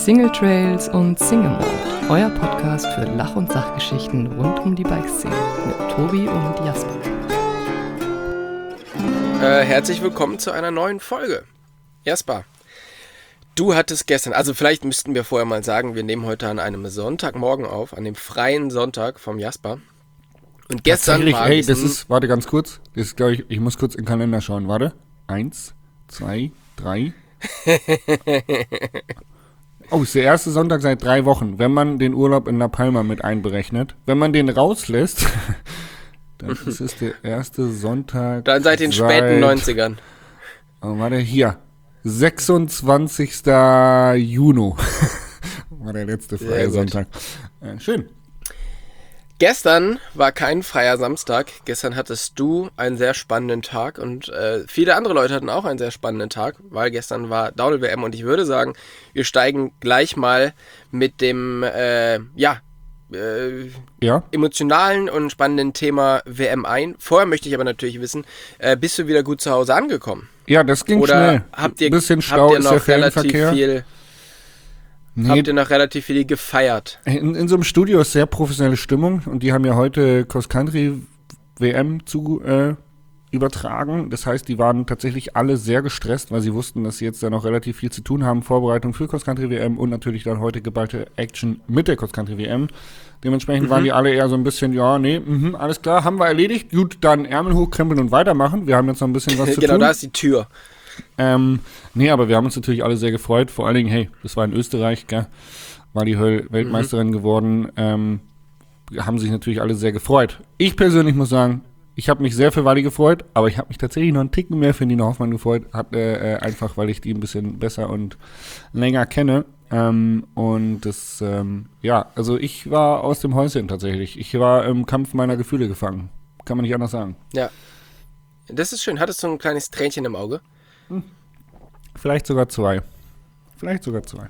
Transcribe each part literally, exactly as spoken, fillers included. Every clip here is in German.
Single Trails und Single Mode, euer Podcast für Lach- und Sachgeschichten rund um die Bikeszene mit Tobi und Jasper. Äh, herzlich willkommen zu einer neuen Folge. Jasper, du hattest gestern, also vielleicht müssten wir vorher mal sagen, wir nehmen heute an einem Sonntagmorgen auf, an dem freien Sonntag vom Jasper. Und gestern war hey, das ist, warte ganz kurz, das ist, glaube ich, ich muss kurz in den Kalender schauen, warte. Eins, zwei, drei. Oh, ist der erste Sonntag seit drei Wochen, wenn man den Urlaub in La Palma mit einberechnet. Wenn man den rauslässt, dann ist es der erste Sonntag. Dann seit den seit, späten neunzigern. Oh, warte, hier. sechsundzwanzigster Juni war der letzte freie Sonntag. Äh, schön. Gestern war kein freier Samstag. Gestern hattest du einen sehr spannenden Tag und äh, viele andere Leute hatten auch einen sehr spannenden Tag, weil gestern war Downhill-W M und ich würde sagen, wir steigen gleich mal mit dem, äh, ja, äh, ja, emotionalen und spannenden Thema W M ein. Vorher möchte ich aber natürlich wissen, äh, bist du wieder gut zu Hause angekommen? Ja, das ging Oder schnell. Habt ihr, Ein bisschen habt Stau ihr ist noch der relativ Fernverkehr. viel... Nee, Habt ihr noch relativ viel gefeiert? In, in so einem Studio ist sehr professionelle Stimmung und die haben ja heute Cross-Country-W M zu äh, übertragen. Das heißt, die waren tatsächlich alle sehr gestresst, weil sie wussten, dass sie jetzt da noch relativ viel zu tun haben. Vorbereitung für Cross-Country-W M und natürlich dann heute geballte Action mit der Cross-Country-W M. Dementsprechend mhm. waren die alle eher so ein bisschen, ja, nee, mh, alles klar, haben wir erledigt. Gut, dann Ärmel hochkrempeln und weitermachen. Wir haben jetzt noch ein bisschen was zu genau, tun. Genau, da ist die Tür. Ähm, nee, aber wir haben uns natürlich alle sehr gefreut. Vor allen Dingen, hey, das war in Österreich, gell? War die Höll Weltmeisterin mhm. geworden. Ähm, haben sich natürlich alle sehr gefreut. Ich persönlich muss sagen, ich habe mich sehr für Wally gefreut, aber ich habe mich tatsächlich noch einen Ticken mehr für Nina Hoffmann gefreut. Hat, äh, einfach, weil ich die ein bisschen besser und länger kenne. Ähm, und das, ähm, ja, also ich war aus dem Häuschen tatsächlich. Ich war im Kampf meiner Gefühle gefangen. Kann man nicht anders sagen. Ja, das ist schön. Hattest du ein kleines Tränchen im Auge? Vielleicht sogar zwei. Vielleicht sogar zwei.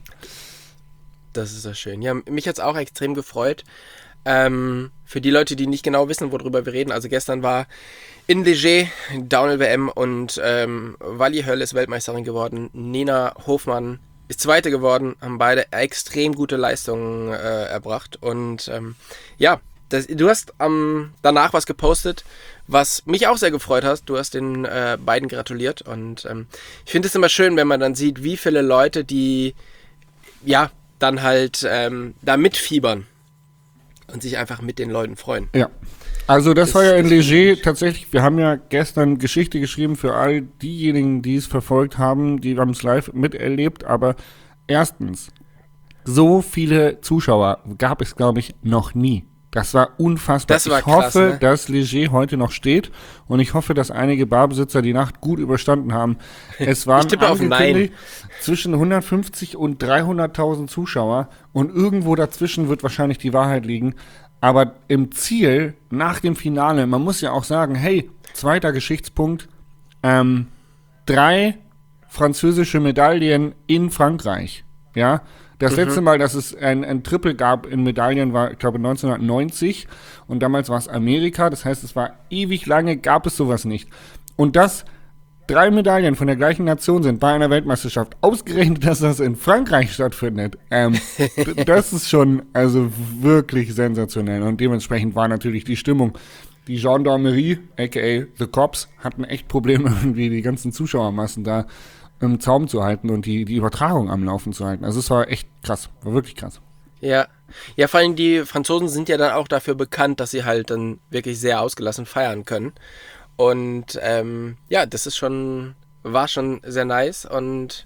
Das ist ja schön. Ja, mich hat es auch extrem gefreut. Ähm, für die Leute, die nicht genau wissen, worüber wir reden. Also gestern war in Leger Downhill-W M und ähm, Wally Höll ist Weltmeisterin geworden. Nina Hofmann ist Zweite geworden. Haben beide extrem gute Leistungen äh, erbracht. Und ähm, ja, das, du hast ähm, danach was gepostet, was mich auch sehr gefreut hat. Du hast den äh, beiden gratuliert und ähm, ich finde es immer schön, wenn man dann sieht, wie viele Leute, die ja dann halt ähm, da mitfiebern und sich einfach mit den Leuten freuen. Ja, also das, das war ja in Leger tatsächlich, wir haben ja gestern Geschichte geschrieben für all diejenigen, die es verfolgt haben, die haben es live miterlebt, aber erstens, so viele Zuschauer gab es, glaube ich, noch nie. Das war unfassbar. Das war ich hoffe, krass, ne? dass Leger heute noch steht und ich hoffe, dass einige Barbesitzer die Nacht gut überstanden haben. Es waren ich tippe auf Nein. zwischen hundertfünfzig und dreihunderttausend Zuschauer und irgendwo dazwischen wird wahrscheinlich die Wahrheit liegen. Aber im Ziel, nach dem Finale, man muss ja auch sagen, hey, zweiter Geschichtspunkt, ähm, drei französische Medaillen in Frankreich, ja. Das letzte Mal, dass es ein, ein Triple gab in Medaillen, war, ich glaube, neunzehnhundertneunzig. Und damals war es Amerika. Das heißt, es war ewig lange, gab es sowas nicht. Und dass drei Medaillen von der gleichen Nation sind bei einer Weltmeisterschaft, ausgerechnet, dass das in Frankreich stattfindet, ähm, d- das ist schon also wirklich sensationell. Und dementsprechend war natürlich die Stimmung. Die Gendarmerie, aka The Cops, hatten echt Probleme, irgendwie die ganzen Zuschauermassen da im Zaum zu halten und die, die Übertragung am Laufen zu halten. Also es war echt krass, war wirklich krass. Ja, ja, vor allem die Franzosen sind ja dann auch dafür bekannt, dass sie halt dann wirklich sehr ausgelassen feiern können. Und ähm, ja, das ist schon, war schon sehr nice und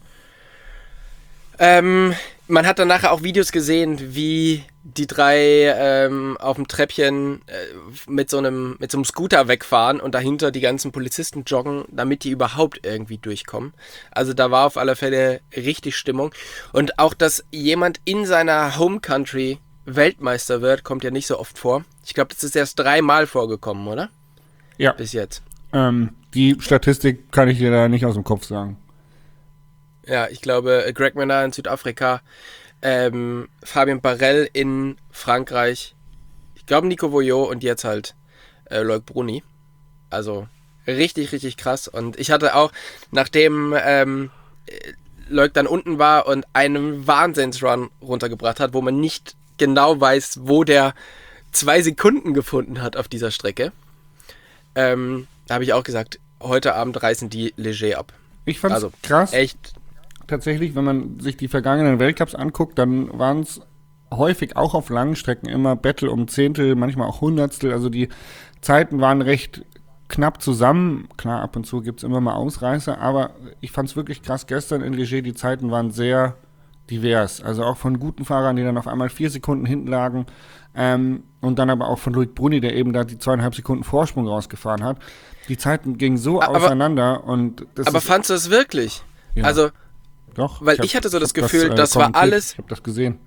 ähm, man hat dann nachher auch Videos gesehen, wie die drei ähm, auf dem Treppchen äh, mit so einem mit so einem Scooter wegfahren und dahinter die ganzen Polizisten joggen, damit die überhaupt irgendwie durchkommen. Also da war auf alle Fälle richtig Stimmung. Und auch, dass jemand in seiner Home Country Weltmeister wird, kommt ja nicht so oft vor. Ich glaube, das ist erst dreimal vorgekommen, oder? Ja. Bis jetzt. Ähm, die Statistik kann ich dir da nicht aus dem Kopf sagen. Ja, ich glaube, Greg Menard in Südafrika, ähm, Fabien Barel in Frankreich, ich glaube Nico Voyot und jetzt halt äh, Loic Bruni. Also richtig, richtig krass. Und ich hatte auch, nachdem ähm, Loic dann unten war und einen Wahnsinnsrun runtergebracht hat, wo man nicht genau weiß, wo der zwei Sekunden gefunden hat auf dieser Strecke. Ähm, da habe ich auch gesagt, heute Abend reißen die Ligier ab. Ich fand's also, krass. Echt. Tatsächlich, wenn man sich die vergangenen Weltcups anguckt, dann waren es häufig auch auf langen Strecken immer Battle um Zehntel, manchmal auch Hundertstel. Also die Zeiten waren recht knapp zusammen. Klar, ab und zu gibt es immer mal Ausreißer, aber ich fand es wirklich krass. Gestern in Ligier, die Zeiten waren sehr divers. Also auch von guten Fahrern, die dann auf einmal vier Sekunden hinten lagen. Ähm, und dann aber auch von Loic Bruni, der eben da die zweieinhalb Sekunden Vorsprung rausgefahren hat. Die Zeiten gingen so aber, auseinander. Und das aber ist, fandst du es wirklich? Ja. Also, doch. Weil ich, hab, ich hatte so das ich Gefühl, das, äh, das war alles... Ich habe das gesehen.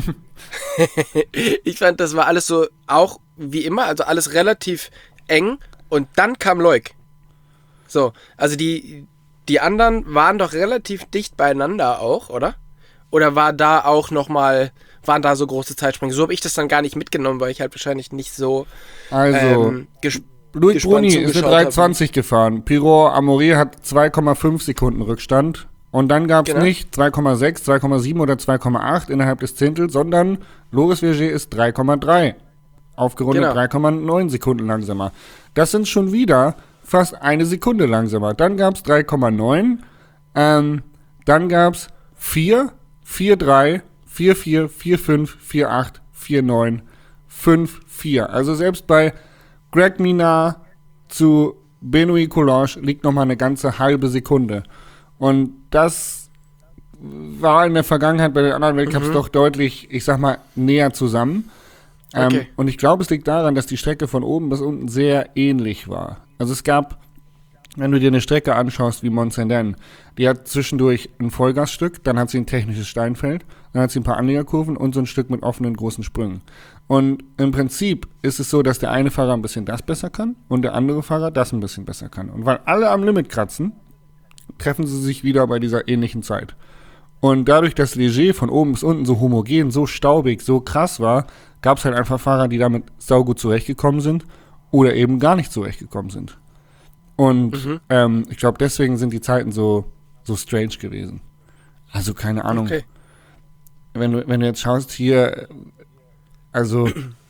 Ich fand, das war alles so, auch wie immer, also alles relativ eng. Und dann kam Loic. So, also die, die anderen waren doch relativ dicht beieinander auch, oder? Oder war da auch nochmal, waren da so große Zeitsprünge? So habe ich das dann gar nicht mitgenommen, weil ich halt wahrscheinlich nicht so Also, ähm, ges- Loic Bruni ist eine zugeschaut drei habe. zwanzig gefahren. Pirot Amore hat zwei Komma fünf Sekunden Rückstand. Und dann gab es Genau. nicht zwei Komma sechs, zwei Komma sieben oder zwei Komma acht innerhalb des Zehntels, sondern Loris Vergier ist drei Komma drei. Aufgerundet Genau. drei Komma neun Sekunden langsamer. Das sind schon wieder fast eine Sekunde langsamer. Dann gab es drei Komma neun, ähm, dann gab es vier, vier Komma drei, vier Komma vier, vier Komma fünf, vier Komma acht, vier Komma neun, fünf Komma vier. Also selbst bei Greg Minard zu Benoît Coulange liegt nochmal eine ganze halbe Sekunde. Und das war in der Vergangenheit bei den anderen Weltcups Mhm. doch deutlich, ich sag mal, näher zusammen. Ähm, Okay. Und ich glaube, es liegt daran, dass die Strecke von oben bis unten sehr ähnlich war. Also es gab, wenn du dir eine Strecke anschaust wie Mont-Saint-Denis, die hat zwischendurch ein Vollgasstück, dann hat sie ein technisches Steinfeld, dann hat sie ein paar Anliegerkurven und so ein Stück mit offenen großen Sprüngen. Und im Prinzip ist es so, dass der eine Fahrer ein bisschen das besser kann und der andere Fahrer das ein bisschen besser kann. Und weil alle am Limit kratzen, treffen sie sich wieder bei dieser ähnlichen Zeit. Und dadurch, dass Ligier von oben bis unten so homogen, so staubig, so krass war, gab es halt einfach Fahrer, die damit saugut zurechtgekommen sind oder eben gar nicht zurechtgekommen sind. Und Mhm. ähm, ich glaube, deswegen sind die Zeiten so, so strange gewesen. Also keine Ahnung. Okay. Wenn du, wenn du jetzt schaust hier, also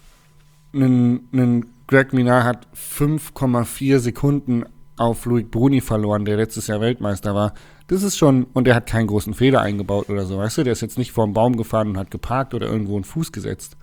ein Greg Minard hat fünf Komma vier Sekunden auf Loic Bruni verloren, der letztes Jahr Weltmeister war. Das ist schon, und der hat keinen großen Fehler eingebaut oder so, weißt du, der ist jetzt nicht vorm Baum gefahren und hat geparkt oder irgendwo einen Fuß gesetzt.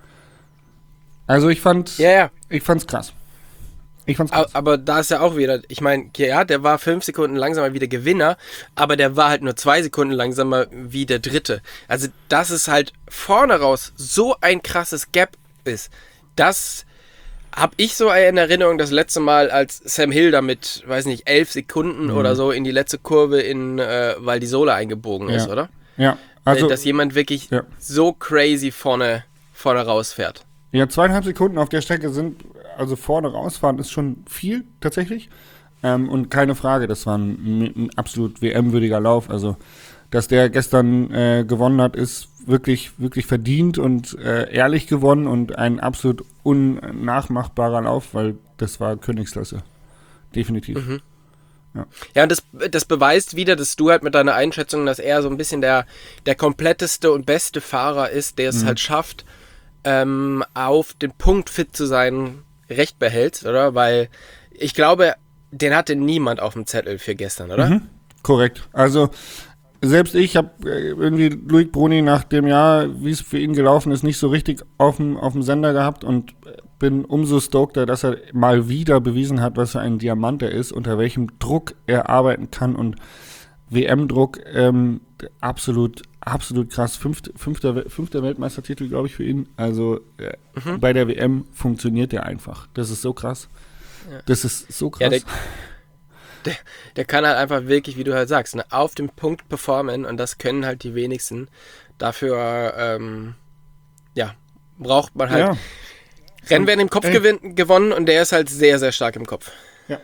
Also ich fand, Ja, ja. ich fand's krass. Ich fand's A- krass. Aber da ist ja auch wieder, ich meine, ja, der war fünf Sekunden langsamer wie der Gewinner, aber der war halt nur zwei Sekunden langsamer wie der Dritte. Also, dass es halt vorne raus so ein krasses Gap ist, das habe ich so in Erinnerung das letzte Mal, als Sam Hill da mit, weiß nicht, elf Sekunden Mhm. oder so in die letzte Kurve in äh, Val di Sole eingebogen ist, Ja. oder? Ja, also, äh, dass jemand wirklich ja. so crazy vorne, vorne rausfährt. ja, zweieinhalb Sekunden auf der Strecke sind, also vorne rausfahren ist schon viel, tatsächlich. Ähm, und keine Frage, das war ein, ein absolut W M-würdiger Lauf. Also, dass der gestern äh, gewonnen hat, ist wirklich, wirklich verdient und äh, ehrlich gewonnen und ein absolut unnachmachbarer Lauf, weil das war Königsklasse. Definitiv. Mhm. Ja, und das, das beweist wieder, dass du halt mit deiner Einschätzung, dass er so ein bisschen der, der kompletteste und beste Fahrer ist, der es Mhm. halt schafft, ähm, auf den Punkt fit zu sein, recht behältst, oder? Weil ich glaube, den hatte niemand auf dem Zettel für gestern, oder? Mhm. Korrekt. Also selbst ich habe irgendwie Loic Bruni nach dem Jahr, wie es für ihn gelaufen ist, nicht so richtig auf dem, auf dem Sender gehabt und bin umso stokter, dass er mal wieder bewiesen hat, was für ein Diamant er ist, unter welchem Druck er arbeiten kann und W M-Druck, ähm, absolut, absolut krass. Fünft, fünfter, fünfter Weltmeistertitel, glaube ich, für ihn. Also äh, Mhm. bei der W M funktioniert er einfach. Das ist so krass. Ja. Das ist so krass. Ja, der, der, der kann halt einfach wirklich, wie du halt sagst, ne, auf dem Punkt performen und das können halt die wenigsten. Dafür, ähm, ja, braucht man halt. ja. Rennen werden im Kopf Ey. gewin- gewonnen und der ist halt sehr, sehr stark im Kopf.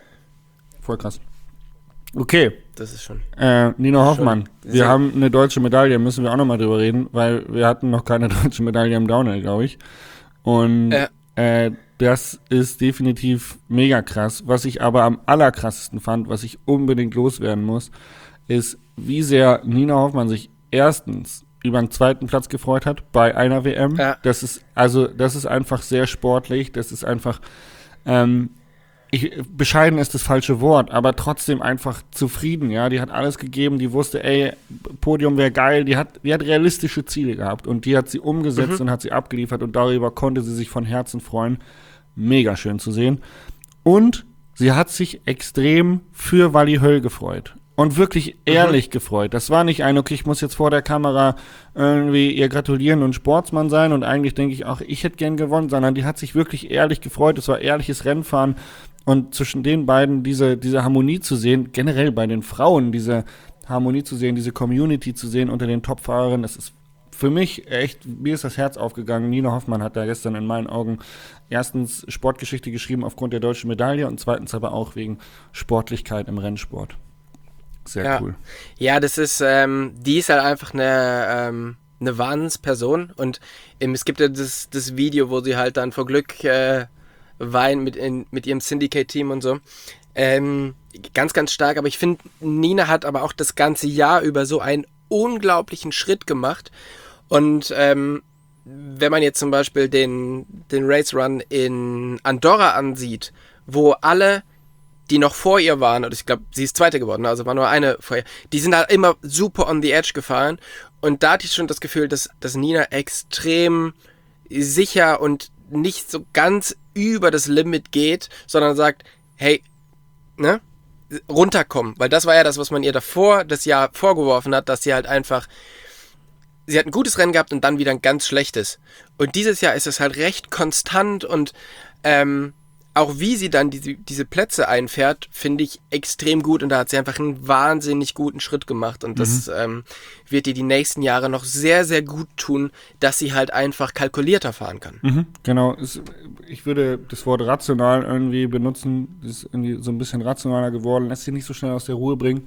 Voll krass. Okay, Das ist schon. äh, Nino Hoffmann. Schon Wir sehr- haben eine deutsche Medaille, müssen wir auch nochmal drüber reden, weil wir hatten noch keine deutsche Medaille im Downhill, glaube ich. Und Ja. äh, das ist definitiv mega krass. Was ich aber am allerkrassesten fand, was ich unbedingt loswerden muss, ist, wie sehr Nina Hoffmann sich erstens über einen zweiten Platz gefreut hat bei einer W M. Ja. Das ist, also, das ist einfach sehr sportlich. Das ist einfach, ähm, ich, bescheiden ist das falsche Wort, aber trotzdem einfach zufrieden, ja. Die hat alles gegeben, die wusste, ey, Podium wäre geil, die hat, die hat realistische Ziele gehabt und die hat sie umgesetzt Mhm. und hat sie abgeliefert und darüber konnte sie sich von Herzen freuen. Mega schön zu sehen. Und sie hat sich extrem für Wally Höll gefreut. Und wirklich ehrlich mhm. gefreut. Das war nicht ein, okay, ich muss jetzt vor der Kamera irgendwie ihr gratulieren und Sportsmann sein und eigentlich denke ich auch, ich hätte gern gewonnen, sondern die hat sich wirklich ehrlich gefreut. Es war ehrliches Rennfahren und zwischen den beiden diese, diese Harmonie zu sehen, generell bei den Frauen diese Harmonie zu sehen, diese Community zu sehen unter den Top-Fahrerinnen, das ist für mich echt, mir ist das Herz aufgegangen. Nina Hoffmann hat da gestern in meinen Augen erstens Sportgeschichte geschrieben aufgrund der deutschen Medaille und zweitens aber auch wegen Sportlichkeit im Rennsport. Sehr ja. cool. Ja, das ist, ähm, die ist halt einfach eine, ähm, eine Wahnsinnsperson und ähm, es gibt ja das, das Video, wo sie halt dann vor Glück äh, weint mit, in, mit ihrem Syndicate-Team und so. Ähm, ganz, ganz stark, aber ich finde, Nina hat aber auch das ganze Jahr über so einen unglaublichen Schritt gemacht und ähm, wenn man jetzt zum Beispiel den, den Race Run in Andorra ansieht, wo alle die noch vor ihr waren, und ich glaube, sie ist Zweite geworden, also war nur eine vor ihr, die sind halt immer super on the edge gefahren und da hatte ich schon das Gefühl, dass, dass Nina extrem sicher und nicht so ganz über das Limit geht, sondern sagt, hey, ne, runterkommen, weil das war ja das, was man ihr davor, das Jahr vorgeworfen hat, dass sie halt einfach, sie hat ein gutes Rennen gehabt und dann wieder ein ganz schlechtes und dieses Jahr ist es halt recht konstant und ähm, auch wie sie dann diese, diese Plätze einfährt, finde ich extrem gut und da hat sie einfach einen wahnsinnig guten Schritt gemacht und das mhm. ähm, wird ihr die nächsten Jahre noch sehr, sehr gut tun, dass sie halt einfach kalkulierter fahren kann. Mhm, genau, es, ich würde das Wort rational irgendwie benutzen, das ist irgendwie so ein bisschen rationaler geworden, lässt sich nicht so schnell aus der Ruhe bringen.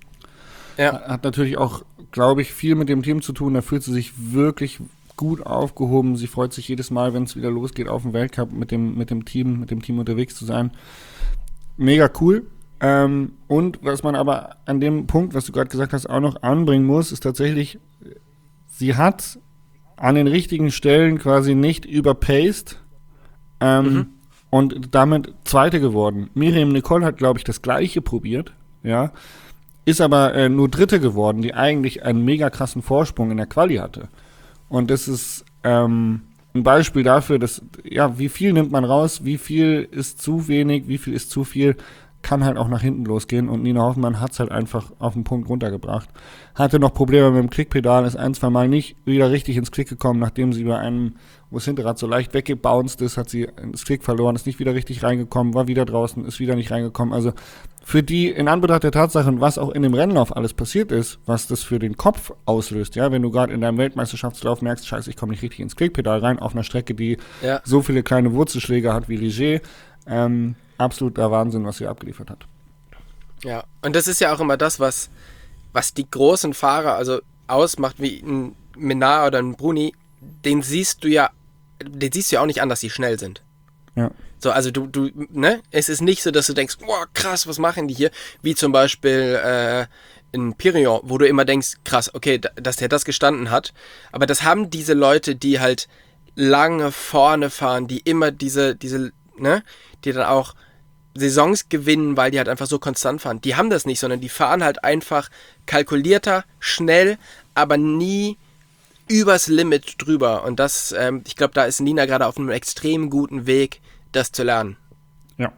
Ja. Hat natürlich auch, glaube ich, viel mit dem Team zu tun, da fühlt sie sich wirklich gut aufgehoben. Sie freut sich jedes Mal, wenn es wieder losgeht auf dem Weltcup mit dem, mit dem Team, mit dem Team unterwegs zu sein. Mega cool. Ähm, und was man aber an dem Punkt, was du gerade gesagt hast, auch noch anbringen muss, ist tatsächlich, sie hat an den richtigen Stellen quasi nicht überpaced ähm, mhm. und damit Zweite geworden. Miriam Nicole hat, glaube ich, das Gleiche probiert, ja, ist aber äh, nur Dritte geworden, die eigentlich einen mega krassen Vorsprung in der Quali hatte. Und das ist ähm, ein Beispiel dafür, dass, ja, wie viel nimmt man raus, wie viel ist zu wenig, wie viel ist zu viel, kann halt auch nach hinten losgehen. Und Nina Hoffmann hat es halt einfach auf den Punkt runtergebracht. Hatte noch Probleme mit dem Klickpedal, ist ein, zwei Mal nicht wieder richtig ins Klick gekommen, nachdem sie über einem, wo das Hinterrad so leicht weggebounced ist, hat sie ins Klick verloren, ist nicht wieder richtig reingekommen, war wieder draußen, ist wieder nicht reingekommen. Also für die, in Anbetracht der Tatsachen, was auch in dem Rennlauf alles passiert ist, was das für den Kopf auslöst, ja, wenn du gerade in deinem Weltmeisterschaftslauf merkst, scheiße, ich komme nicht richtig ins Klickpedal rein, auf einer Strecke, die ja. so viele kleine Wurzelschläge hat wie Ligier, ähm, absoluter Wahnsinn, was sie abgeliefert hat. Ja, und das ist ja auch immer das, was, was die großen Fahrer also ausmacht, wie ein Menard oder ein Bruni, den siehst du ja, den siehst du ja auch nicht an, dass sie schnell sind. Ja. So, also du, du, ne, es ist nicht so, dass du denkst, boah, krass, was machen die hier? Wie zum Beispiel äh, in Pirion, wo du immer denkst, krass, okay, da, dass der das gestanden hat. Aber das haben diese Leute, die halt lange vorne fahren, die immer diese, diese, ne, die dann auch Saisons gewinnen, weil die halt einfach so konstant fahren. Die haben das nicht, sondern die fahren halt einfach kalkulierter, schnell, aber nie übers Limit drüber. Und das, ähm, ich glaube, da ist Nina gerade auf einem extrem guten Weg, das zu lernen. Ja,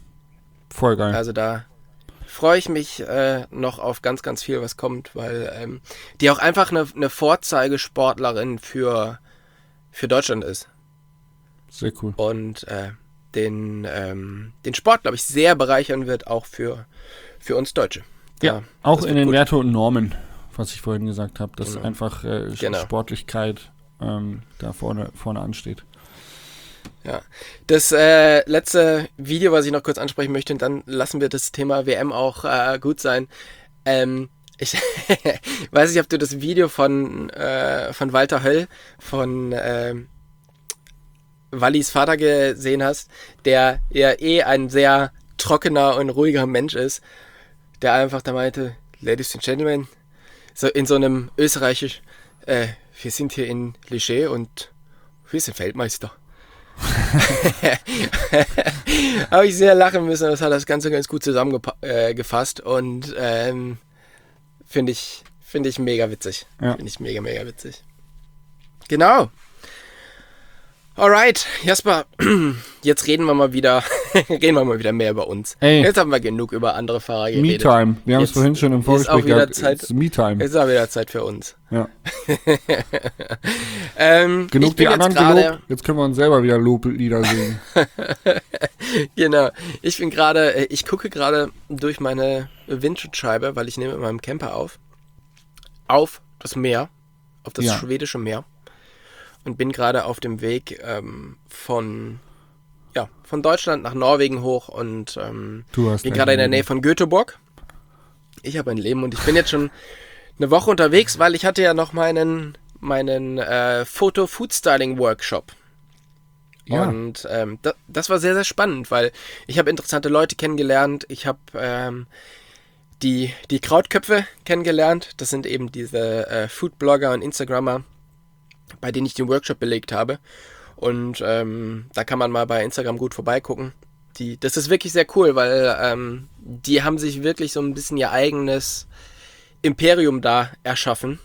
voll geil. Also da freue ich mich äh, noch auf ganz, ganz viel, was kommt, weil ähm, die auch einfach eine, eine Vorzeigesportlerin für, für Deutschland ist. Sehr cool. Und äh, den, ähm, den Sport, glaube ich, sehr bereichern wird, auch für, für uns Deutsche. Da, ja, auch in den Werte und Normen, was ich vorhin gesagt habe, dass genau. einfach äh, genau. Sportlichkeit ähm, da vorne, vorne ansteht. Ja, das äh, letzte Video, was ich noch kurz ansprechen möchte, und dann lassen wir das Thema W M auch äh, gut sein. Ähm, ich weiß nicht, ob du das Video von, äh, von Walter Höll, von äh, Wallis Vater gesehen hast, der ja eh ein sehr trockener und ruhiger Mensch ist, der einfach da meinte, Ladies and Gentlemen, so in so einem österreichisch, äh, wir sind hier in Leger und wir sind Feldmeister. Habe ich sehr lachen müssen, das hat das Ganze ganz gut zusammengefasst und ähm, finde ich, finde ich mega witzig. Ja. Finde ich mega, mega witzig. Genau. Alright, Jasper, jetzt reden wir mal wieder, reden wir mal wieder mehr über uns. Ey. Jetzt haben wir genug über andere Fahrer geredet. Me-Time. Wir haben es Jetzt vorhin schon im ist auch Vorgespräch wieder gehabt. Zeit- It's Me-Time. Jetzt ist auch wieder Zeit für uns. Ja. ähm, Genug ich bin die anderen jetzt grade- gelobt. Jetzt können wir uns selber wieder Loblieder singen. Genau. Ich bin gerade, äh, ich gucke gerade durch meine Windschutzscheibe, weil ich nehme mit meinem Camper auf, auf das Meer, auf das Ja. schwedische Meer und bin gerade auf dem Weg ähm, von, ja, von Deutschland nach Norwegen hoch und ähm, Du hast bin ein gerade in der Leben. Nähe von Göteborg. Ich habe ein Leben und ich bin jetzt schon eine Woche unterwegs, weil ich hatte ja noch meinen, meinen äh, Foto-Food-Styling-Workshop. Ja. Und ähm, da, das war sehr, sehr spannend, weil ich habe interessante Leute kennengelernt. Ich habe ähm, die, die Krautköpfe kennengelernt. Das sind eben diese äh, Foodblogger und Instagrammer, bei denen ich den Workshop belegt habe. Und ähm, da kann man mal bei Instagram gut vorbeigucken. Die, das ist wirklich sehr cool, weil ähm, die haben sich wirklich so ein bisschen ihr eigenes Imperium da erschaffen.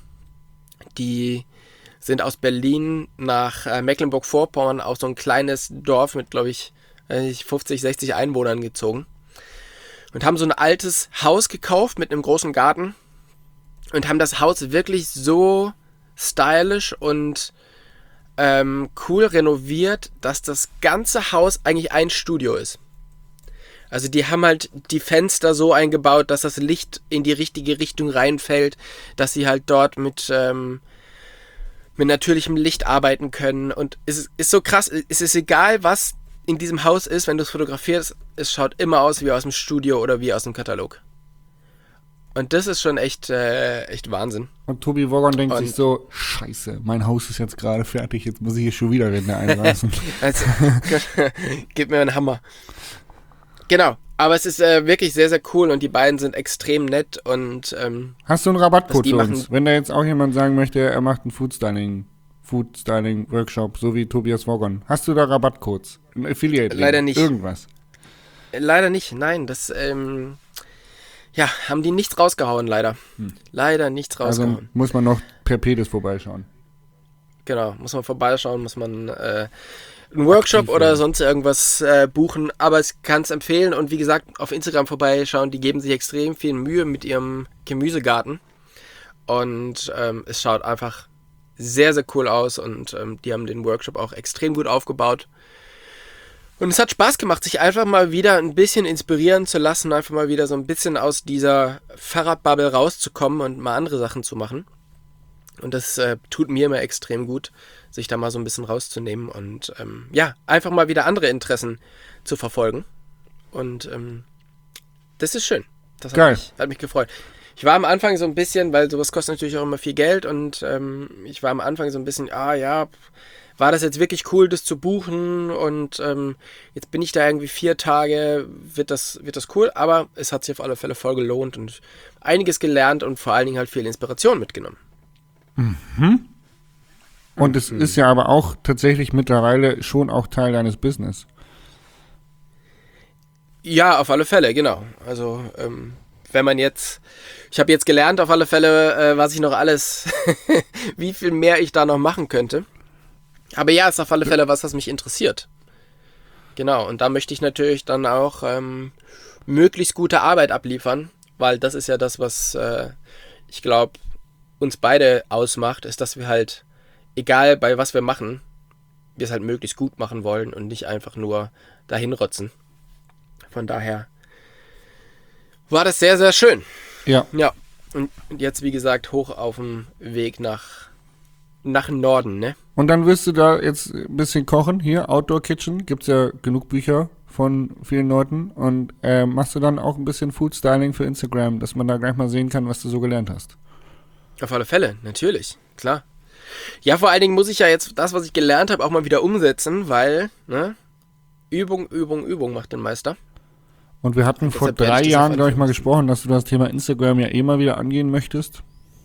Die sind aus Berlin nach äh, Mecklenburg-Vorpommern auf so ein kleines Dorf mit, glaube ich, äh, fünfzig, sechzig Einwohnern gezogen. Und haben so ein altes Haus gekauft mit einem großen Garten. Und haben das Haus wirklich so stylisch und ähm, cool renoviert, dass das ganze Haus eigentlich ein Studio ist. Also die haben halt die Fenster so eingebaut, dass das Licht in die richtige Richtung reinfällt, dass sie halt dort mit, ähm, mit natürlichem Licht arbeiten können. Und es ist, ist so krass, es ist egal, was in diesem Haus ist, wenn du es fotografierst, es schaut immer aus wie aus dem Studio oder wie aus dem Katalog. Und das ist schon echt, äh, echt Wahnsinn. Und Tobi Woggon denkt Und- sich so, scheiße, mein Haus ist jetzt gerade fertig, jetzt muss ich hier schon wieder Ränder einreißen. Also, gib mir einen Hammer. Genau, aber es ist äh, wirklich sehr, sehr cool und die beiden sind extrem nett und ähm, Hast du einen Rabattcode Was die für machen- uns? Wenn da jetzt auch jemand sagen möchte, er macht einen Foodstyling, Foodstyling-Workshop, so wie Tobias Woggon. Hast du da Rabattcodes? Ein Affiliate? Leider nicht. Irgendwas? leider nicht, nein, das, ähm, ja, haben die nichts rausgehauen, leider. Leider nichts Also rausgehauen. muss man noch per Pedis vorbeischauen. Genau, muss man vorbeischauen, muss man äh, einen Workshop Aktiv oder werden. sonst irgendwas äh, buchen, aber ich kann es empfehlen und wie gesagt, auf Instagram vorbeischauen, die geben sich extrem viel Mühe mit ihrem Gemüsegarten und ähm, es schaut einfach sehr, sehr cool aus und ähm, die haben den Workshop auch extrem gut aufgebaut. Und es hat Spaß gemacht, sich einfach mal wieder ein bisschen inspirieren zu lassen, einfach mal wieder so ein bisschen aus dieser Fahrradbubble rauszukommen und mal andere Sachen zu machen. Und das äh, tut mir immer extrem gut, sich da mal so ein bisschen rauszunehmen und ähm, ja, einfach mal wieder andere Interessen zu verfolgen. Und ähm, das ist schön. Das hat Geil. mich, hat mich gefreut. Ich war am Anfang so ein bisschen, weil sowas kostet natürlich auch immer viel Geld und ähm, ich war am Anfang so ein bisschen, ah ja, war das jetzt wirklich cool, das zu buchen und ähm, jetzt bin ich da irgendwie vier Tage, wird das, wird das cool, aber es hat sich auf alle Fälle voll gelohnt und einiges gelernt und vor allen Dingen halt viel Inspiration mitgenommen. Und es ist ja aber auch tatsächlich mittlerweile schon auch Teil deines Business. Ja, auf alle Fälle, genau. Also, ähm, wenn man jetzt, ich habe jetzt gelernt auf alle Fälle, äh, was ich noch alles, wie viel mehr ich da noch machen könnte. Aber ja, ist auf alle Fälle was, was mich interessiert. Genau, und da möchte ich natürlich dann auch ähm, möglichst gute Arbeit abliefern, weil das ist ja das, was äh, ich glaube, uns beide ausmacht, ist, dass wir halt, egal bei was wir machen, wir es halt möglichst gut machen wollen und nicht einfach nur dahin rotzen. Von daher war das sehr, sehr schön. Ja. Ja, und jetzt, wie gesagt, hoch auf dem Weg nach, nach Norden, ne? Und dann wirst du da jetzt ein bisschen kochen. Hier, Outdoor Kitchen, gibt's ja genug Bücher von vielen Leuten. Und äh, machst du dann auch ein bisschen Food Styling für Instagram, dass man da gleich mal sehen kann, was du so gelernt hast. Auf alle Fälle, natürlich, klar. Ja, vor allen Dingen muss ich ja jetzt das, was ich gelernt habe, auch mal wieder umsetzen, weil, ne, Übung, Übung, Übung macht den Meister. Und wir hatten vor Deshalb werde drei ich das Jahren, auf glaube ich, mal alle Fälle gesprochen, dass du das Thema Instagram ja eh mal wieder angehen möchtest.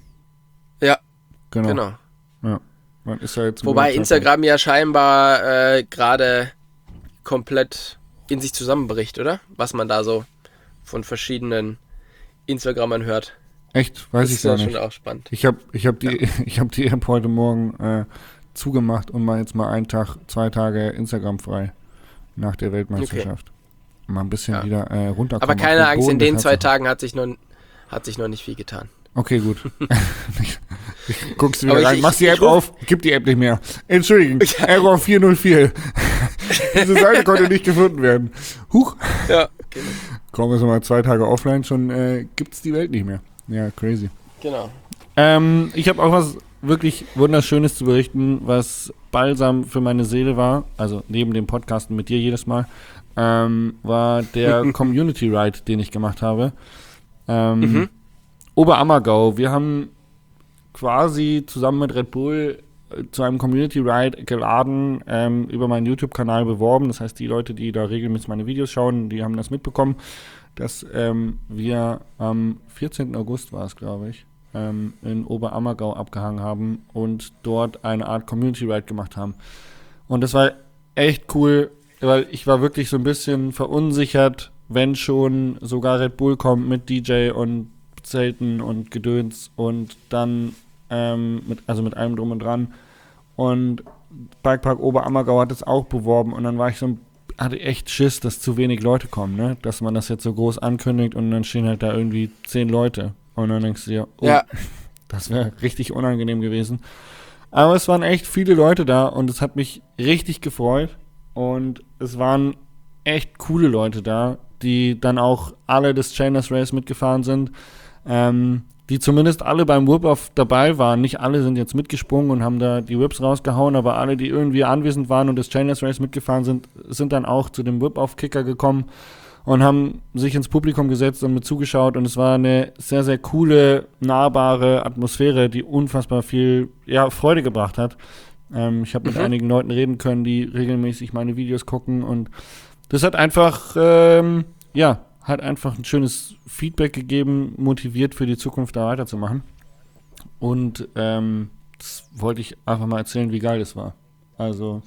Ja, Genau. genau. Ja. Man ist ja jetzt Wobei wieder Instagram ja scheinbar äh, gerade komplett in sich zusammenbricht, oder? Was man da so von verschiedenen Instagrammern hört. Echt? Weiß Das ich ist ja gar nicht. schon auch spannend. Ich habe ich hab die, ich hab die App heute Morgen äh, zugemacht und mal jetzt mal einen Tag, zwei Tage Instagram frei nach der Weltmeisterschaft. Mal ein bisschen Ja. wieder äh, runterkommen. Aber auf keine den Angst, Boden in der den zwei Tatsachen. Tagen hat sich noch, hat sich noch nicht viel getan. Okay, gut. ich, ich, guckst du wieder Aber ich- rein, ich- machst die ich App ruf- auf, gib die App nicht mehr. Entschuldigung, Error vier null vier. Diese Seite konnte nicht gefunden werden. Huch. Ja, genau. Kommen wir so mal zwei Tage offline, schon äh, gibt's die Welt nicht mehr. Ja, crazy. genau. Ähm, ich habe auch was wirklich Wunderschönes zu berichten, was Balsam für meine Seele war, also neben dem Podcasten mit dir jedes Mal, ähm, war der Community Ride, den ich gemacht habe. Ähm, Mhm. Oberammergau. Wir haben quasi zusammen mit Red Bull äh, zu einem Community Ride geladen, ähm, über meinen YouTube-Kanal beworben. Das heißt, die Leute, die da regelmäßig meine Videos schauen, die haben das mitbekommen, dass ähm, wir am vierzehnten August war es, glaube ich, ähm, in Oberammergau abgehangen haben und dort eine Art Community Ride gemacht haben. Und das war echt cool, weil ich war wirklich so ein bisschen verunsichert, wenn schon sogar Red Bull kommt mit D J und Zelten und Gedöns und dann ähm, mit, also mit allem drum und dran. Und Bikepark Oberammergau hat es auch beworben und dann war ich so ein hatte echt Schiss, dass zu wenig Leute kommen, ne? Dass man das jetzt so groß ankündigt und dann stehen halt da irgendwie zehn Leute. Und dann denkst du dir, oh, Ja. das wäre richtig unangenehm gewesen. Aber es waren echt viele Leute da und es hat mich richtig gefreut. Und es waren echt coole Leute da, die dann auch alle des Chainless Race mitgefahren sind. Ähm, die zumindest alle beim Whip-Off dabei waren. Nicht alle sind jetzt mitgesprungen und haben da die Whips rausgehauen, aber alle, die irgendwie anwesend waren und das Chainless Race mitgefahren sind, sind dann auch zu dem Whip-Off-Kicker gekommen und haben sich ins Publikum gesetzt und mit zugeschaut. Und es war eine sehr, sehr coole, nahbare Atmosphäre, die unfassbar viel ja, Freude gebracht hat. Ähm, ich habe mit Mhm. einigen Leuten reden können, die regelmäßig meine Videos gucken. Und das hat einfach, ähm, ja, hat einfach ein schönes Feedback gegeben, motiviert für die Zukunft da weiterzumachen. Und ähm, das wollte ich einfach mal erzählen, wie geil das war. Also,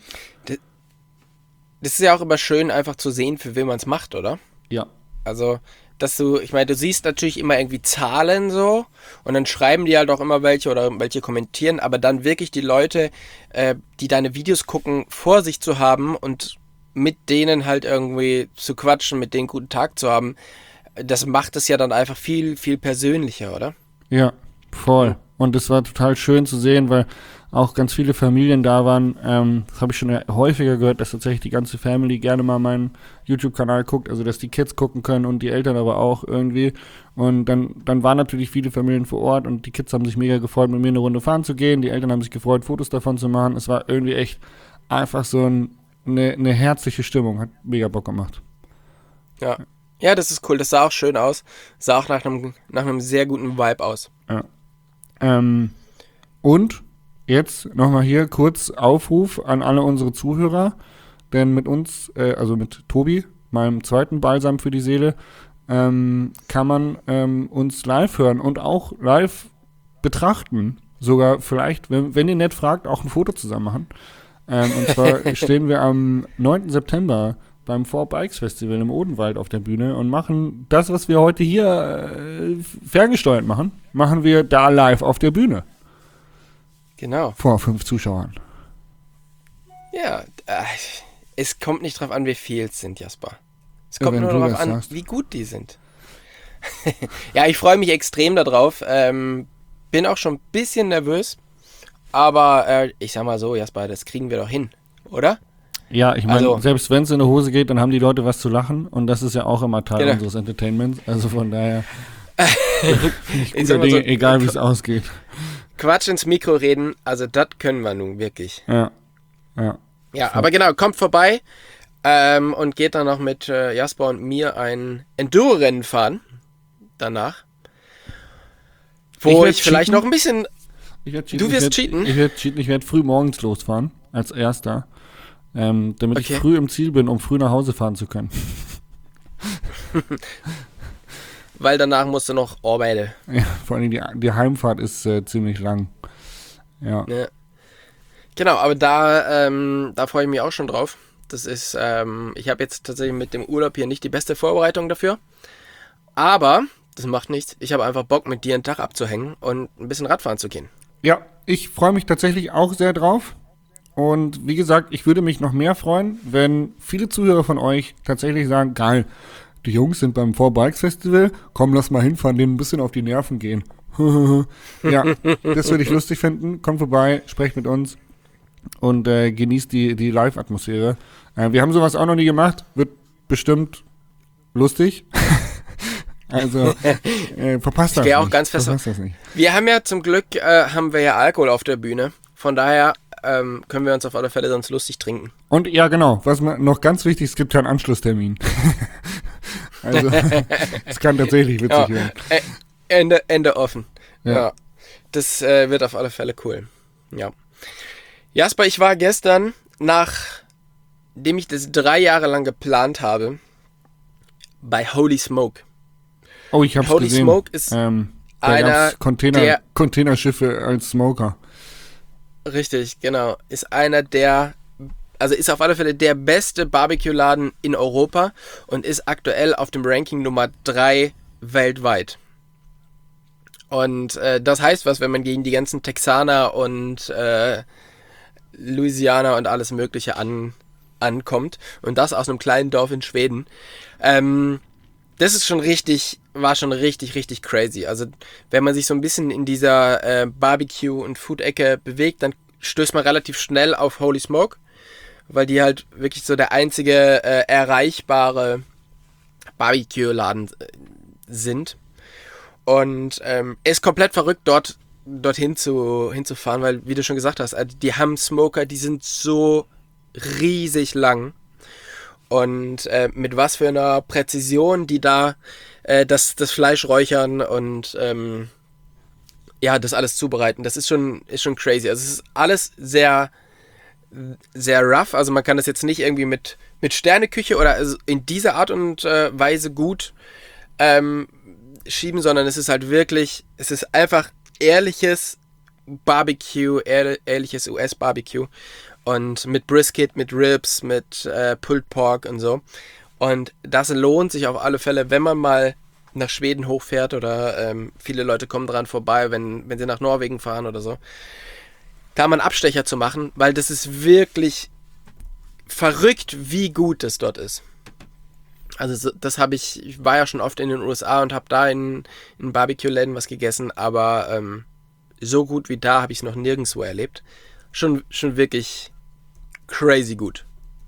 Das ist ja auch immer schön, einfach zu sehen, für wen man es macht, oder? ja. Also, dass du, ich meine, du siehst natürlich immer irgendwie Zahlen so und dann schreiben die halt auch immer welche oder welche kommentieren, aber dann wirklich die Leute, äh, die deine Videos gucken, vor sich zu haben und mit denen halt irgendwie zu quatschen, mit denen einen guten Tag zu haben, das macht es ja dann einfach viel, viel persönlicher, oder? Ja, voll. Und es war total schön zu sehen, weil auch ganz viele Familien da waren. Ähm, das habe ich schon häufiger gehört, dass tatsächlich die ganze Family gerne mal meinen YouTube-Kanal guckt, also dass die Kids gucken können und die Eltern aber auch irgendwie. Und dann, dann waren natürlich viele Familien vor Ort und die Kids haben sich mega gefreut, mit mir eine Runde fahren zu gehen. Die Eltern haben sich gefreut, Fotos davon zu machen. Es war irgendwie echt einfach so ein, eine, eine herzliche Stimmung. Hat mega Bock gemacht. Ja. Ja, das ist cool. Das sah auch schön aus. Sah auch nach einem, nach einem sehr guten Vibe aus. Ja. Ähm, und jetzt nochmal hier kurz Aufruf an alle unsere Zuhörer, denn mit uns, äh, also mit Tobi, meinem zweiten Balsam für die Seele, ähm, kann man ähm, uns live hören und auch live betrachten. Sogar vielleicht, wenn, wenn ihr nett fragt, auch ein Foto zusammen machen. Ähm, und zwar stehen wir am neunten September beim Four Bikes Festival im Odenwald auf der Bühne und machen das, was wir heute hier äh, ferngesteuert machen, machen wir da live auf der Bühne. Genau. Vor fünf Zuschauern. Ja, äh, es kommt nicht drauf an, wie viel es sind, Jasper. Es Ja, kommt wenn nur du darauf das an, sagst. wie gut die sind. Ja, ich freue mich extrem darauf. Ähm, bin auch schon ein bisschen nervös. Aber äh, ich sag mal so, Jasper, das kriegen wir doch hin, oder? Ja, ich meine, Also- selbst wenn es in die Hose geht, dann haben die Leute was zu lachen und das ist ja auch immer Teil Genau. unseres Entertainments. Also von daher bin ich Ich sag guter mal so, Dinge, egal wie es ausgeht. Quatsch ins Mikro reden, also das können wir nun wirklich. Ja, ja. Ja, aber genau, kommt vorbei ähm, und geht dann noch mit äh, Jasper und mir ein Enduro-Rennen fahren. Danach. Wo Ich ich, werd vielleicht cheaten. noch ein bisschen... Ich werd Du wirst ich werd, cheaten? Ich werde cheaten, ich werde früh morgens losfahren, als Erster, ähm, damit Okay. ich früh im Ziel bin, um früh nach Hause fahren zu können. Weil danach musst du noch arbeiten. Ja, vor allem die, die Heimfahrt ist äh, ziemlich lang. Ja. Ja. Genau, aber da, ähm, da freue ich mich auch schon drauf. Das ist, ähm, ich habe jetzt tatsächlich mit dem Urlaub hier nicht die beste Vorbereitung dafür. Aber das macht nichts. Ich habe einfach Bock, mit dir einen Tag abzuhängen und ein bisschen Radfahren zu gehen. Ja, ich freue mich tatsächlich auch sehr drauf. Und wie gesagt, ich würde mich noch mehr freuen, wenn viele Zuhörer von euch tatsächlich sagen, geil, die Jungs sind beim Four Bikes Festival, komm, lass mal hinfahren, denen ein bisschen auf die Nerven gehen. Ja, das würde ich lustig finden. Kommt vorbei, sprecht mit uns und äh, genießt die, die Live-Atmosphäre. Äh, wir haben sowas auch noch nie gemacht, wird bestimmt lustig. Also, äh, verpasst das Ich gehe auch nicht. ganz fest. Verpasst das nicht. Wir haben ja zum Glück, äh, haben wir ja Alkohol auf der Bühne. Von daher ähm, können wir uns auf alle Fälle sonst lustig trinken. Und ja, genau, was man, noch ganz wichtig, es gibt ja einen Anschlusstermin. Also, es kann tatsächlich witzig Ja, werden. äh, Ende, Ende offen. Ja. Ja. Das äh, wird auf alle Fälle cool. Ja. Jasper, ich war gestern, nachdem ich das drei Jahre lang geplant habe, bei Holy Smoke. Oh, ich hab's Holy gesehen. Smoke ist ähm, da einer gab's Container, der- Containerschiffe als Smoker. Richtig, genau. Ist einer der, also ist auf alle Fälle der beste Barbecue-Laden in Europa und ist aktuell auf dem Ranking Nummer drei weltweit. Und äh, das heißt was, wenn man gegen die ganzen Texaner und äh, Louisianer und alles Mögliche an, ankommt. Und das aus einem kleinen Dorf in Schweden. Ähm, das ist schon richtig, war schon richtig, richtig crazy. Also wenn man sich so ein bisschen in dieser äh, Barbecue- und Food-Ecke bewegt, dann stößt man relativ schnell auf Holy Smoke, weil die halt wirklich so der einzige äh, erreichbare Barbecue-Laden äh, sind. Und ähm, ist komplett verrückt, dort dorthin zu, hinzufahren, weil, wie du schon gesagt hast, also die haben Smoker, die sind so riesig lang. Und äh, mit was für einer Präzision die da äh, das, das Fleisch räuchern und ähm, ja, das alles zubereiten, das ist schon, ist schon crazy. Also es ist alles sehr, sehr rough. Also man kann das jetzt nicht irgendwie mit, mit Sterneküche oder also in dieser Art und äh, Weise gut ähm, schieben, sondern es ist halt wirklich, es ist einfach ehrliches Barbecue, ehr, ehrliches U S-Barbecue. Und mit Brisket, mit Ribs, mit äh, Pulled Pork und so. Und das lohnt sich auf alle Fälle, wenn man mal nach Schweden hochfährt oder ähm, viele Leute kommen dran vorbei, wenn, wenn sie nach Norwegen fahren oder so. Da mal einen Abstecher zu machen, weil das ist wirklich verrückt, wie gut das dort ist. Also so, das habe ich, ich war ja schon oft in den U S A und habe da in, in Barbecue-Läden was gegessen, aber ähm, so gut wie da habe ich es noch nirgendwo erlebt. Schon, schon wirklich crazy gut.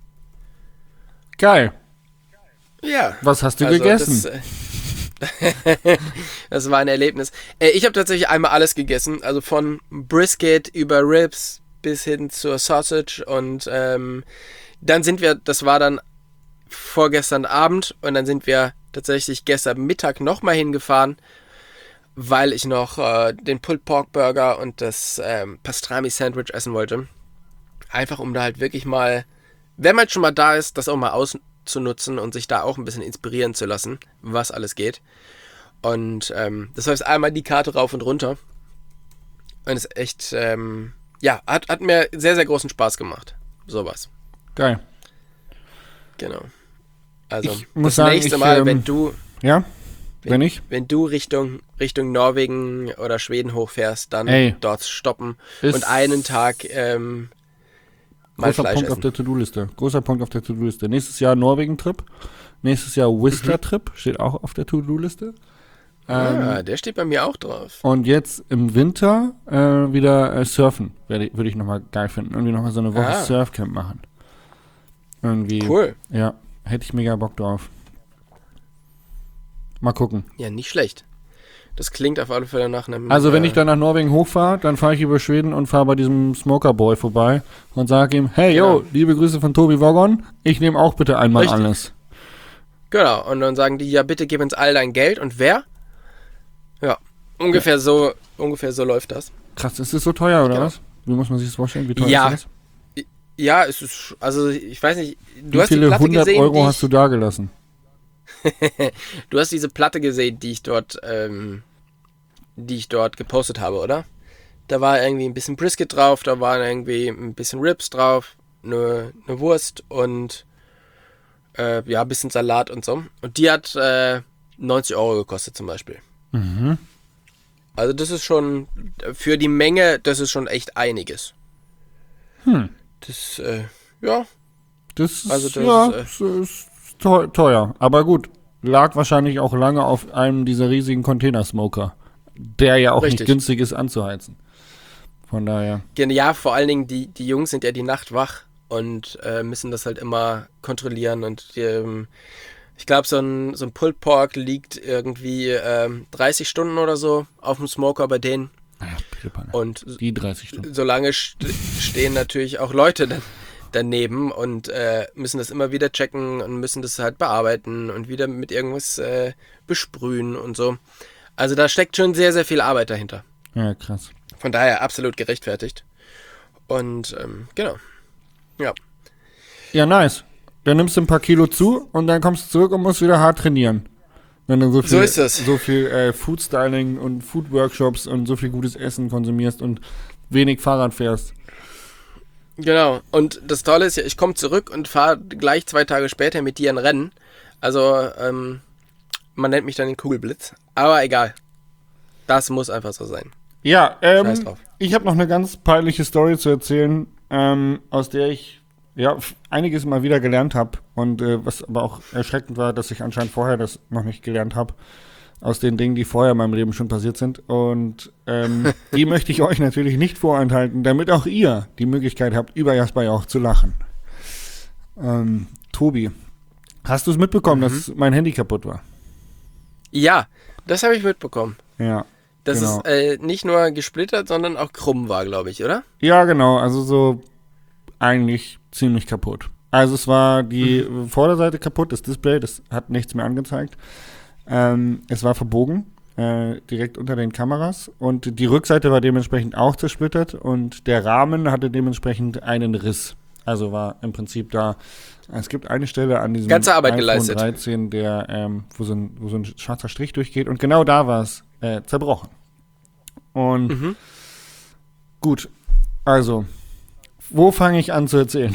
Geil. Ja. Was hast du also gegessen? Das, äh, das war ein Erlebnis. Äh, ich habe tatsächlich einmal alles gegessen. Also von Brisket über Ribs bis hin zur Sausage. Und ähm, dann sind wir, das war dann vorgestern Abend. Und dann sind wir tatsächlich gestern Mittag nochmal hingefahren, weil ich noch äh, den Pulled Pork Burger und das ähm, Pastrami Sandwich essen wollte. Einfach um da halt wirklich mal, wenn man schon mal da ist, das auch mal auszunutzen und sich da auch ein bisschen inspirieren zu lassen, was alles geht. Und ähm, das heißt einmal die Karte rauf und runter. Und es ist echt, ähm, ja, hat, hat mir sehr, sehr großen Spaß gemacht. Sowas. Geil. Genau. Also Ich muss das sagen, nächste ich, Mal, ähm, wenn du... Ja? Wenn, Wenn ich? Wenn du Richtung, Richtung Norwegen oder Schweden hochfährst, dann Ey. dort stoppen Ist und einen Tag ähm, mal Großer Fleisch Punkt essen. auf der To-Do-Liste. Großer Punkt auf der To-Do-Liste. Nächstes Jahr Norwegen-Trip. Nächstes Jahr Whistler-Trip. Steht auch auf der To-Do-Liste. Ähm, ah, der steht bei mir auch drauf. Und jetzt im Winter äh, wieder äh, surfen. Werde- Würde ich nochmal geil finden. Irgendwie nochmal so eine Woche Ah. Surfcamp machen. Irgendwie. Cool. Ja, hätte ich mega Bock drauf. Mal gucken. Ja, nicht schlecht. Das klingt auf alle Fälle nach einem... Also wenn äh, ich dann nach Norwegen hochfahre, dann fahre ich über Schweden und fahre bei diesem Smoker Boy vorbei und sage ihm, hey, yo, Genau. liebe Grüße von Tobi Woggon, ich nehme auch bitte einmal Richtig. alles. Genau, und dann sagen die, ja bitte gib uns all dein Geld. Und wer? Ja, ungefähr so ungefähr so läuft das. Krass, ist das so teuer oder Genau. was? Wie muss man sich das vorstellen? Wie teuer Ja. ist das? Ja, es ist, also ich weiß nicht, du Wie hast die viele Platte hundert gesehen, Euro die hast du da gelassen? Du hast diese Platte gesehen, die ich dort, ähm, die ich dort gepostet habe, oder? Da war irgendwie ein bisschen Brisket drauf, da waren irgendwie ein bisschen Ribs drauf, eine, eine Wurst und äh, ja, ein bisschen Salat und so. Und die hat äh, neunzig Euro gekostet zum Beispiel. Mhm. Also das ist schon, für die Menge, das ist schon echt einiges. Hm. Das, äh, ja. Das ist, Also das ja, ist, ist, ist teu- teuer. Aber gut, lag wahrscheinlich auch lange auf einem dieser riesigen Container-Smoker, der ja auch Richtig. nicht günstig ist anzuheizen. Von daher. Ja, vor allen Dingen, die, die Jungs sind ja die Nacht wach und äh, müssen das halt immer kontrollieren. Und ähm, ich glaube, so ein, so ein Pulled Pork liegt irgendwie ähm, dreißig Stunden oder so auf dem Smoker bei denen. Naja, Pillepanne. Und Die dreißig Stunden. solange st- stehen natürlich auch Leute dann daneben und äh, müssen das immer wieder checken und müssen das halt bearbeiten und wieder mit irgendwas äh, besprühen und so. Also da steckt schon sehr, sehr viel Arbeit dahinter. Ja, krass. Von daher absolut gerechtfertigt. Und ähm, genau. Ja. Ja, nice. Dann nimmst du ein paar Kilo zu und dann kommst du zurück und musst wieder hart trainieren. Wenn du so viel, So ist es. so viel äh, Food-Styling und Food-Workshops und so viel gutes Essen konsumierst und wenig Fahrrad fährst. Genau. Und das Tolle ist ja, ich komme zurück und fahre gleich zwei Tage später mit dir ein Rennen. Also, ähm, man nennt mich dann den Kugelblitz. Aber egal. Das muss einfach so sein. Ja, Scheiß ähm, drauf. ich habe noch eine ganz peinliche Story zu erzählen, ähm, aus der ich ja f- einiges mal wieder gelernt habe und äh, was aber auch erschreckend war, dass ich anscheinend vorher das noch nicht gelernt habe, aus den Dingen, die vorher in meinem Leben schon passiert sind. Und ähm, die möchte ich euch natürlich nicht vorenthalten, damit auch ihr die Möglichkeit habt, über Jasper auch zu lachen. Ähm, Tobi, hast du es mitbekommen, Mhm. dass mein Handy kaputt war? Ja, das habe ich mitbekommen. Ja. Dass Genau. es äh, nicht nur gesplittert, sondern auch krumm war, glaube ich, oder? Ja, genau. Also so eigentlich ziemlich kaputt. Also es war die Vorderseite kaputt, das Display, das hat nichts mehr angezeigt. Ähm, es war verbogen, äh, direkt unter den Kameras. Und die Rückseite war dementsprechend auch zersplittert und der Rahmen hatte dementsprechend einen Riss. Also war im Prinzip da, es gibt eine Stelle an diesem Ganze Arbeit iPhone geleistet. dreizehn, der, ähm, wo, so ein, wo so ein schwarzer Strich durchgeht und genau da war es äh, zerbrochen. Und Mhm. gut, also, wo fange ich an zu erzählen?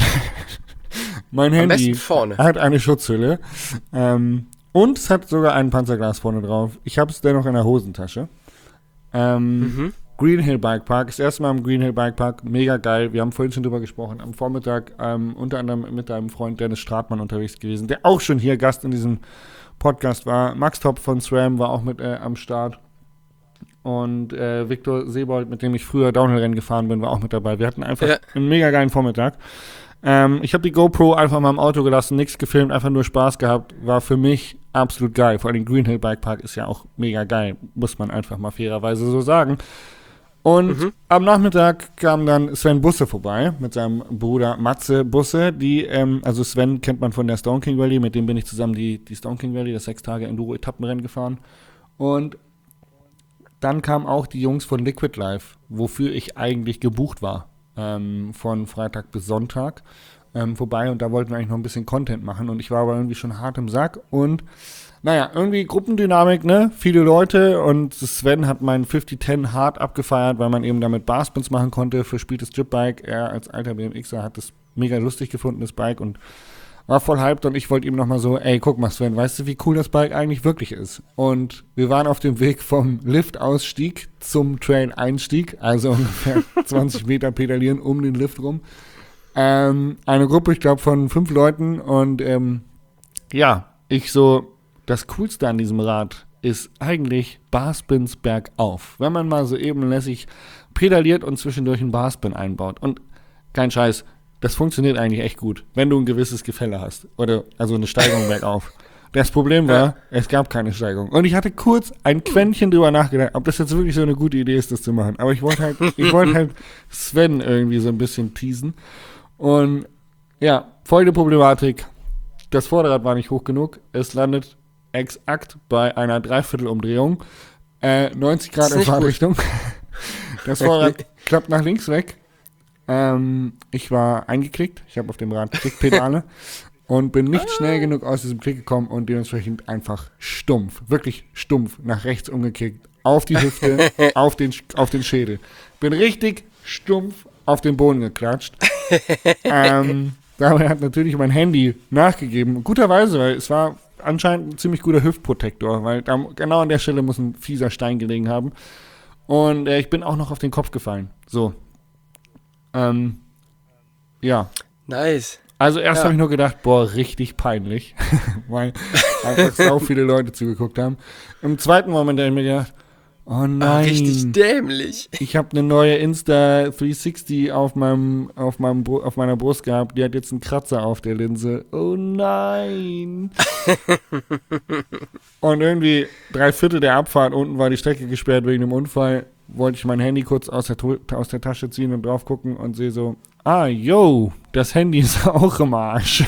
Mein Am Handy besten vorne. hat eine Schutzhülle ähm, und es hat sogar ein Panzerglas vorne drauf. Ich habe es dennoch in der Hosentasche. Ähm, Mhm. Green Hill Bike Park, das erste Mal im Green Hill Bike Park, mega geil. Wir haben vorhin schon drüber gesprochen. Am Vormittag ähm, unter anderem mit deinem Freund Dennis Stratmann unterwegs gewesen, der auch schon hier Gast in diesem Podcast war. Max Top von SRAM war auch mit äh, am Start. Und äh, Viktor Sebold, mit dem ich früher Downhill-Rennen gefahren bin, war auch mit dabei. Wir hatten einfach Ja. einen mega geilen Vormittag. Ähm, ich habe die GoPro einfach mal im Auto gelassen, nichts gefilmt, einfach nur Spaß gehabt. War für mich absolut geil. Vor allem Green Hill Bike Park ist ja auch mega geil, muss man einfach mal fairerweise so sagen. Und Mhm. am Nachmittag kam dann Sven Busse vorbei mit seinem Bruder Matze Busse. Die, ähm, also Sven kennt man von der Stone King Rally, mit dem bin ich zusammen die, die Stone King Rally, das sechs Tage Enduro-Etappenrennen gefahren. Und dann kamen auch die Jungs von Liquid Life, wofür ich eigentlich gebucht war, ähm, von Freitag bis Sonntag ähm, vorbei. Und da wollten wir eigentlich noch ein bisschen Content machen. Und ich war aber irgendwie schon hart im Sack. Und naja, irgendwie Gruppendynamik, ne? Viele Leute. Und Sven hat meinen fünfzig zehn hart abgefeiert, weil man eben damit Barspins machen konnte für spieltes Jip-Bike. Er als alter B M Xer hat das mega lustig gefunden, das Bike. Und war voll hyped und ich wollte ihm nochmal so, ey, guck mal Sven, weißt du, wie cool das Bike eigentlich wirklich ist? Und wir waren auf dem Weg vom Liftausstieg zum Trail-Einstieg, also ungefähr zwanzig Meter pedalieren um den Lift rum. Ähm, eine Gruppe, ich glaube, von fünf Leuten und ähm, ja, ich so, das Coolste an diesem Rad ist eigentlich Barspins bergauf. Wenn man mal so ebenlässig pedaliert und zwischendurch einen Barspin einbaut. Und kein Scheiß, das funktioniert eigentlich echt gut, wenn du ein gewisses Gefälle hast. Oder also eine Steigung bergauf. Das Problem war, es gab keine Steigung. Und ich hatte kurz ein Quäntchen drüber nachgedacht, ob das jetzt wirklich so eine gute Idee ist, das zu machen. Aber ich wollte halt, ich wollte halt Sven irgendwie so ein bisschen teasen. Und ja, folgende Problematik. Das Vorderrad war nicht hoch genug. Es landet exakt bei einer Dreiviertelumdrehung. Äh, neunzig Grad Das ist in nicht gut. Fahrtrichtung. Das Vorderrad klappt nach links weg. Ähm, ich war eingeklickt. Ich habe auf dem Rad Klickpedale. und bin nicht Ah. schnell genug aus diesem Klick gekommen und dementsprechend einfach stumpf, wirklich stumpf nach rechts umgekickt, auf die Hüfte, auf den, auf den Schädel. Bin richtig stumpf auf den Boden geklatscht. ähm, dabei hat natürlich mein Handy nachgegeben. Guterweise, weil es war anscheinend ein ziemlich guter Hüftprotektor, weil da, genau an der Stelle muss ein fieser Stein gelegen haben. Und äh, ich bin auch noch auf den Kopf gefallen. So. Ähm, ja. Nice. Also erst Ja. habe ich nur gedacht, boah, richtig peinlich, weil einfach so viele Leute zugeguckt haben. Im zweiten Moment habe ich mir gedacht, oh nein, Ah, richtig dämlich. ich habe eine neue Insta dreihundertsechzig auf meinem, auf meinem, Bru- auf meiner Brust gehabt, die hat jetzt einen Kratzer auf der Linse. Oh nein. Und irgendwie drei Viertel der Abfahrt, unten war die Strecke gesperrt wegen dem Unfall, wollte ich mein Handy kurz aus der, Tu- aus der Tasche ziehen und drauf gucken und sehe so, ah, yo, das Handy ist auch im Arsch.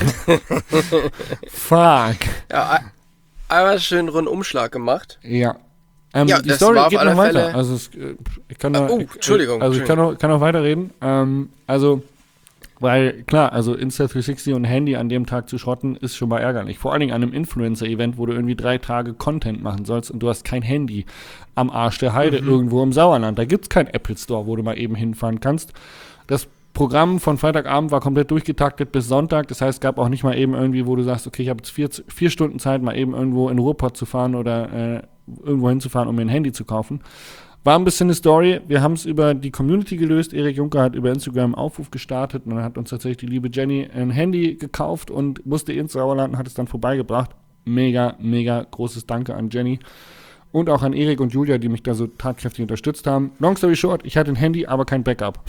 Fuck. Ja, ein- einmal schön Rundumschlag gemacht. Ja. Ähm, Ja, die das Story war auf geht alle noch weiter. Fälle- Also es, äh, ich kann Ah, noch, oh, ich- Entschuldigung, Also ich kann noch, kann noch weiterreden. Ähm, also, weil klar, also Insta dreihundertsechzig und Handy an dem Tag zu schrotten, ist schon mal ärgerlich. Vor allen Dingen an einem Influencer-Event, wo du irgendwie drei Tage Content machen sollst und du hast kein Handy am Arsch der Heide irgendwo im Sauerland. Da gibt es keinen Apple Store, wo du mal eben hinfahren kannst. Das Programm von Freitagabend war komplett durchgetaktet bis Sonntag. Das heißt, es gab auch nicht mal eben irgendwie, wo du sagst, okay, ich habe jetzt vier, vier Stunden Zeit, mal eben irgendwo in Ruhrpott zu fahren oder äh, irgendwo hinzufahren, um mir ein Handy zu kaufen. War ein bisschen eine Story. Wir haben es über die Community gelöst. Erik Juncker hat über Instagram einen Aufruf gestartet und dann hat uns tatsächlich die liebe Jenny ein Handy gekauft und musste ins Sauerland und hat es dann vorbeigebracht. Mega, mega großes Danke an Jenny. Und auch an Erik und Julia, die mich da so tatkräftig unterstützt haben. Long story short, ich hatte ein Handy, aber kein Backup.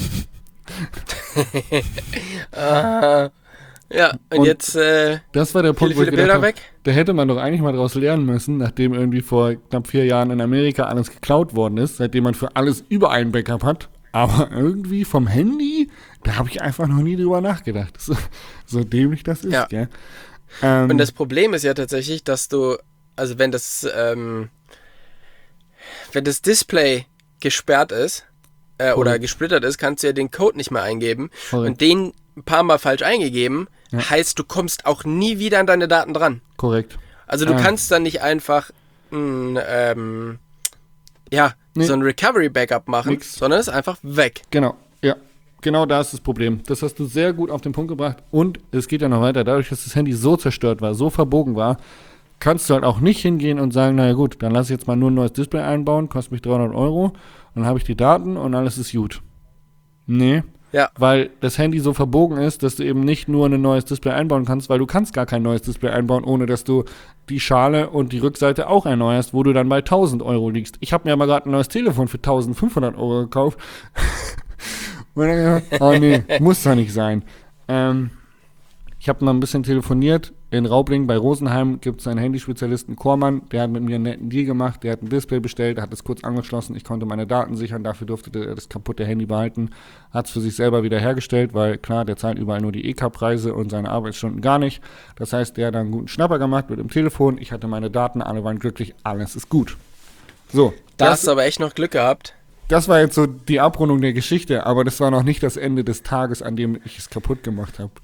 Ah, ja, und, Und jetzt äh, Das war der Punkt, viele, wo ich viele gedacht Bilder habe, weg. da hätte man doch eigentlich mal draus lernen müssen, nachdem irgendwie vor knapp vier Jahren in Amerika alles geklaut worden ist, seitdem man für alles überall ein Backup hat. Aber irgendwie vom Handy, da habe ich einfach noch nie drüber nachgedacht. So, so dämlich das ist, Ja. gell? Ähm, Und das Problem ist ja tatsächlich, dass du, also wenn das, ähm, wenn das Display gesperrt ist äh, oder Korrekt. gesplittert ist, kannst du ja den Code nicht mehr eingeben. Korrekt. Und den ein paar Mal falsch eingegeben, Ja. heißt, du kommst auch nie wieder an deine Daten dran. korrekt. Also du Ah. kannst dann nicht einfach ein, ähm, ja, Nee. so ein Recovery-Backup machen, Nix. sondern es ist einfach weg. Genau, ja. Genau da ist das Problem. Das hast du sehr gut auf den Punkt gebracht. Und es geht ja noch weiter. Dadurch, dass das Handy so zerstört war, so verbogen war, kannst du halt auch nicht hingehen und sagen, naja gut, dann lass ich jetzt mal nur ein neues Display einbauen, kostet mich dreihundert Euro, dann habe ich die Daten und alles ist gut. Nee, Ja. weil das Handy so verbogen ist, dass du eben nicht nur ein neues Display einbauen kannst, weil du kannst gar kein neues Display einbauen, ohne dass du die Schale und die Rückseite auch erneuerst, wo du dann bei tausend Euro liegst. Ich habe mir aber gerade ein neues Telefon für eintausendfünfhundert Euro gekauft. Und dann gedacht, oh nee, muss doch nicht sein. Ähm, ich habe mal ein bisschen telefoniert. In Raubling bei Rosenheim gibt es einen Handyspezialisten Kormann, der hat mit mir einen netten Deal gemacht, der hat ein Display bestellt, hat es kurz angeschlossen, ich konnte meine Daten sichern, dafür durfte er das kaputte Handy behalten, hat es für sich selber wieder hergestellt, weil klar, der zahlt überall nur die E K-Preise und seine Arbeitsstunden gar nicht. Das heißt, der hat einen guten Schnapper gemacht mit dem Telefon, ich hatte meine Daten, alle waren glücklich, alles ist gut. So, Da das, hast du aber echt noch Glück gehabt. das war jetzt so die Abrundung der Geschichte, aber das war noch nicht das Ende des Tages, an dem ich es kaputt gemacht habe.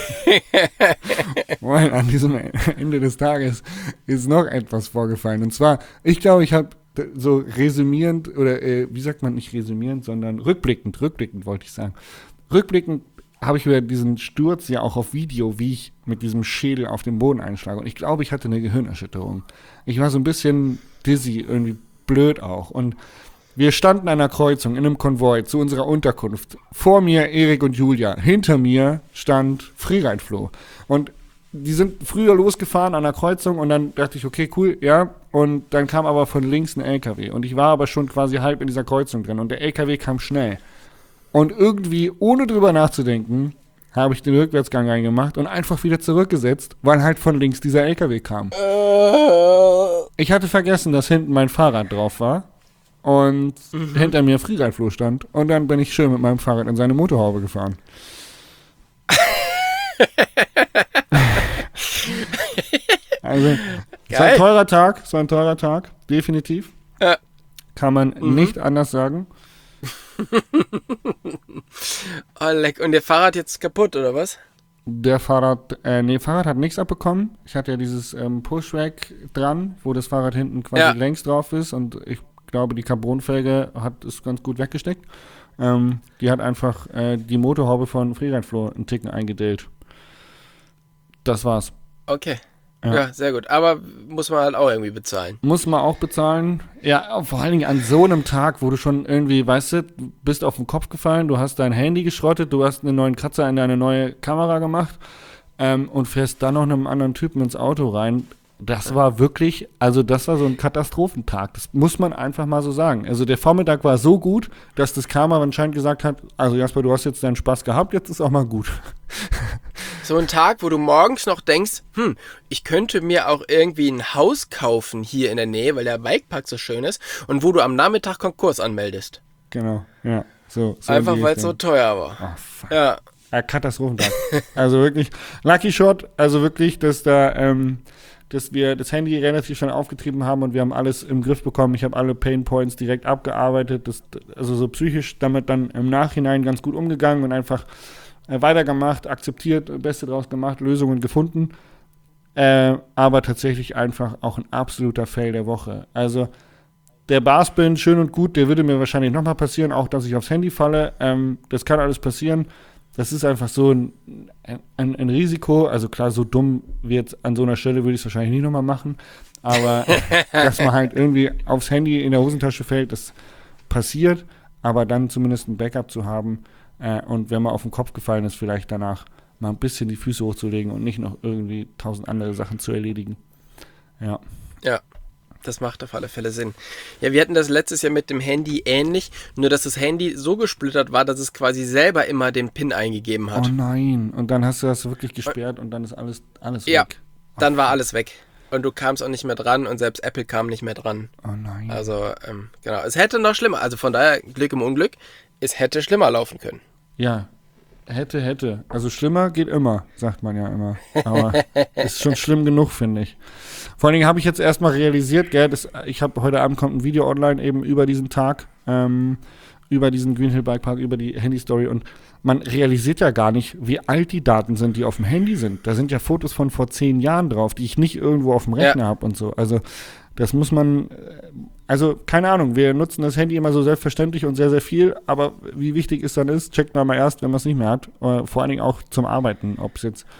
Weil an diesem Ende des Tages ist noch etwas vorgefallen. Und zwar, ich glaube, ich habe so resümierend, oder äh, wie sagt man nicht resümierend, sondern rückblickend, rückblickend wollte ich sagen. Rückblickend habe ich über diesen Sturz ja auch auf Video, wie ich mit diesem Schädel auf den Boden einschlage. Und ich glaube, ich hatte eine Gehirnerschütterung. Ich war so ein bisschen dizzy, irgendwie blöd auch. Und wir standen an einer Kreuzung in einem Konvoi zu unserer Unterkunft. Vor mir Erik und Julia. Hinter mir stand Freeride Flo. Und die sind früher losgefahren an der Kreuzung und dann dachte ich, okay, cool, ja. Und dann kam aber von links ein L K W. Und ich war aber schon quasi halb in dieser Kreuzung drin. Und der L K W kam schnell. Und irgendwie, ohne drüber nachzudenken, habe ich den Rückwärtsgang reingemacht und einfach wieder zurückgesetzt, weil halt von links dieser L K W kam. Ich hatte vergessen, dass hinten mein Fahrrad drauf war. Und mhm. hinter mir Freeride Flo stand. Und dann bin ich schön mit meinem Fahrrad in seine Motorhaube gefahren. Also, es war ein teurer Tag. Es war ein teurer Tag. Definitiv. Ja. Kann man Mhm. nicht anders sagen. Oh, leck. Und der Fahrrad jetzt kaputt, oder was? Der Fahrrad, äh, nee, Fahrrad hat nichts abbekommen. Ich hatte ja dieses ähm, Pushrack dran, wo das Fahrrad hinten quasi Ja. längs drauf ist und ich glaube, die Carbonfelge hat es ganz gut weggesteckt. Ähm, die hat einfach äh, die Motorhaube von Freeride-Flo einen Ticken eingedellt. Das war's. Okay. Ja. Ja. sehr gut. Aber muss man halt auch irgendwie bezahlen. Muss man auch bezahlen. Ja, vor allen Dingen an so einem Tag, wo du schon irgendwie, weißt du, du bist auf den Kopf gefallen, du hast dein Handy geschrottet, du hast einen neuen Kratzer in deine neue Kamera gemacht ähm, und fährst dann noch einem anderen Typen ins Auto rein. Das war wirklich, also das war so ein Katastrophentag. Das muss man einfach mal so sagen. Also der Vormittag war so gut, dass das Karma anscheinend gesagt hat, also Jasper, du hast jetzt deinen Spaß gehabt, jetzt ist auch mal gut. So ein Tag, wo du morgens noch denkst, hm, ich könnte mir auch irgendwie ein Haus kaufen hier in der Nähe, weil der Bikepark so schön ist, und wo du am Nachmittag Konkurs anmeldest. Genau, ja. So, so Einfach, in die weil es so Richtung. teuer war. Oh, fuck. Ja, Ja, Katastrophentag. Also wirklich, Lucky Shot, also wirklich, dass da, ähm, dass wir das Handy relativ schnell aufgetrieben haben und wir haben alles im Griff bekommen. Ich habe alle Pain Points direkt abgearbeitet, das, also so psychisch damit dann im Nachhinein ganz gut umgegangen und einfach äh, weitergemacht, akzeptiert, das Beste draus gemacht, Lösungen gefunden. Äh, aber tatsächlich einfach auch ein absoluter Fail der Woche. Also der Barspin, schön und gut, der würde mir wahrscheinlich nochmal passieren, auch dass ich aufs Handy falle. Ähm, das kann alles passieren. Das ist einfach so ein, ein, ein Risiko. Also klar, so dumm wie jetzt an so einer Stelle würde ich es wahrscheinlich nicht nochmal machen. Aber dass man halt irgendwie aufs Handy in der Hosentasche fällt, das passiert. Aber dann zumindest ein Backup zu haben äh, und wenn man auf den Kopf gefallen ist, vielleicht danach mal ein bisschen die Füße hochzulegen und nicht noch irgendwie tausend andere Sachen zu erledigen. Ja. ja. Das macht auf alle Fälle Sinn. Ja, wir hatten das letztes Jahr mit dem Handy ähnlich, nur dass das Handy so gesplittert war, dass es quasi selber immer den PIN eingegeben hat. Oh nein. Und dann hast du das wirklich gesperrt und dann ist alles, alles Ja, weg. dann war alles weg. Und du kamst auch nicht mehr dran und selbst Apple kam nicht mehr dran. Oh nein. Also, ähm, genau. Es hätte noch schlimmer, also von daher Glück im Unglück, es hätte schlimmer laufen können. Ja, hätte, hätte. Also schlimmer geht immer, sagt man ja immer. Aber ist schon schlimm genug, finde ich. Vor allen Dingen habe ich jetzt erstmal realisiert, gell, das, ich habe heute Abend kommt ein Video online eben über diesen Tag, ähm, über diesen Green Hill Bike Park, über die Handy-Story und man realisiert ja gar nicht, wie alt die Daten sind, die auf dem Handy sind. Da sind ja Fotos von vor zehn Jahren drauf, die ich nicht irgendwo auf dem Rechner Ja. habe und so. Also das muss man, also keine Ahnung, wir nutzen das Handy immer so selbstverständlich und sehr, sehr viel, aber wie wichtig es dann ist, checkt man mal erst, wenn man es nicht mehr hat. Äh, vor allen Dingen auch zum Arbeiten, ob es jetzt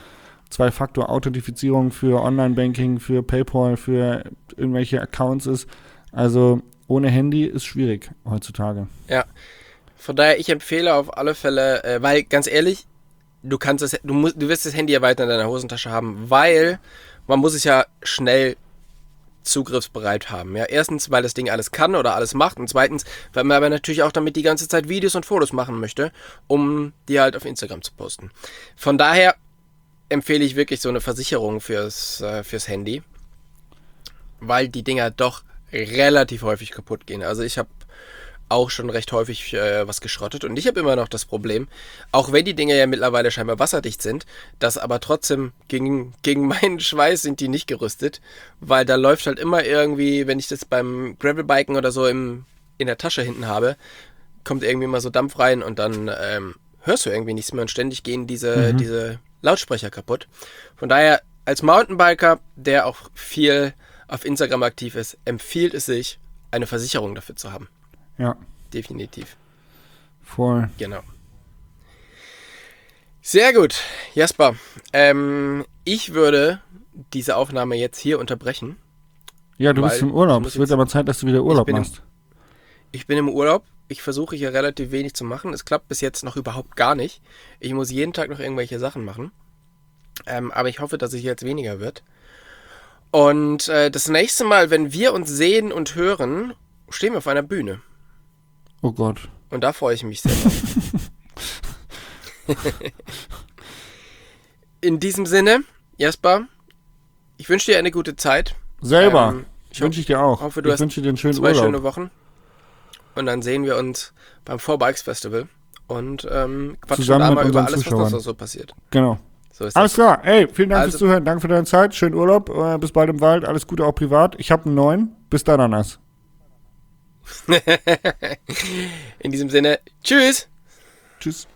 Zwei-Faktor-Authentifizierung für Online-Banking, für PayPal, für irgendwelche Accounts ist. Also ohne Handy ist schwierig heutzutage. Ja. Von daher, ich empfehle auf alle Fälle, äh, weil ganz ehrlich, du kannst das, du musst, du wirst das Handy ja weiter in deiner Hosentasche haben, weil man muss es ja schnell zugriffsbereit haben. Ja, erstens, weil das Ding alles kann oder alles macht und zweitens, weil man aber natürlich auch damit die ganze Zeit Videos und Fotos machen möchte, um die halt auf Instagram zu posten. Von daher empfehle ich wirklich so eine Versicherung fürs, äh, fürs Handy, weil die Dinger doch relativ häufig kaputt gehen. Also ich habe auch schon recht häufig äh, was geschrottet und ich habe immer noch das Problem, auch wenn die Dinger ja mittlerweile scheinbar wasserdicht sind, dass aber trotzdem gegen, gegen meinen Schweiß sind die nicht gerüstet, weil da läuft halt immer irgendwie, wenn ich das beim Gravelbiken oder so im, in der Tasche hinten habe, kommt irgendwie mal so Dampf rein und dann ähm, hörst du irgendwie nichts mehr und ständig gehen diese, Mhm. diese Lautsprecher kaputt. Von daher, als Mountainbiker, der auch viel auf Instagram aktiv ist, empfiehlt es sich, eine Versicherung dafür zu haben. Ja, Definitiv. voll. Genau. Sehr gut, Jasper. Ähm, ich würde diese Aufnahme jetzt hier unterbrechen. Ja, du Weil bist im Urlaub. ich muss Es wird jetzt- aber Zeit, dass du wieder Urlaub bin im- machst. Ich bin im Urlaub. Ich versuche hier relativ wenig zu machen. Es klappt bis jetzt noch überhaupt gar nicht. Ich muss jeden Tag noch irgendwelche Sachen machen. Ähm, aber ich hoffe, dass es jetzt weniger wird. Und äh, das nächste Mal, wenn wir uns sehen und hören, stehen wir auf einer Bühne. Oh Gott. Und da freue ich mich sehr drauf. In diesem Sinne, Jasper, ich wünsche dir eine gute Zeit. Selber. Ähm, ich Wünsche ich dir auch. hoffe, du ich hast wünsche dir einen schönen zwei Urlaub. schöne Wochen. Und dann sehen wir uns beim Four Bikes Festival und ähm, quatschen Zusammen da mit mal über unseren alles, was Zuschauern. noch so passiert. Genau. So ist Alles das. klar. Ey, vielen Dank Also- fürs Zuhören. Danke für deine Zeit. Schönen Urlaub. Äh, bis bald im Wald. Alles Gute auch privat. Ich habe einen neuen. Bis dann, Ananas. In diesem Sinne, tschüss! Tschüss.